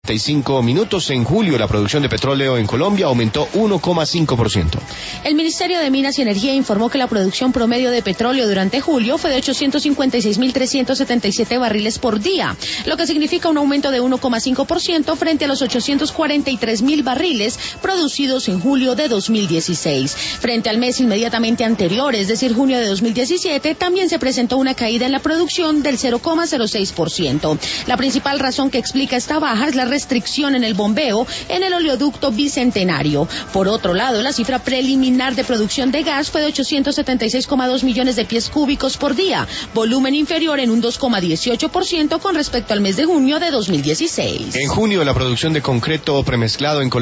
minutos. En julio, la producción de petróleo en Colombia aumentó 1,5%. El Ministerio de Minas y Energía informó que la producción promedio de petróleo durante julio fue de 856.377 barriles por día, lo que significa un aumento de 1,5% frente a los 843.000 barriles producidos en julio de 2016. Frente al mes inmediatamente anterior, es decir, junio de 2017, también se presentó una caída en la producción del 0,06%. La principal razón que explica esta baja es la restricción en el bombeo en el oleoducto Bicentenario. Por otro lado, la cifra preliminar de producción de gas fue de 876,2 millones de pies cúbicos por día, volumen inferior en un 2,18% con respecto al mes de junio de 2016. En junio, la producción de concreto premezclado en Colombia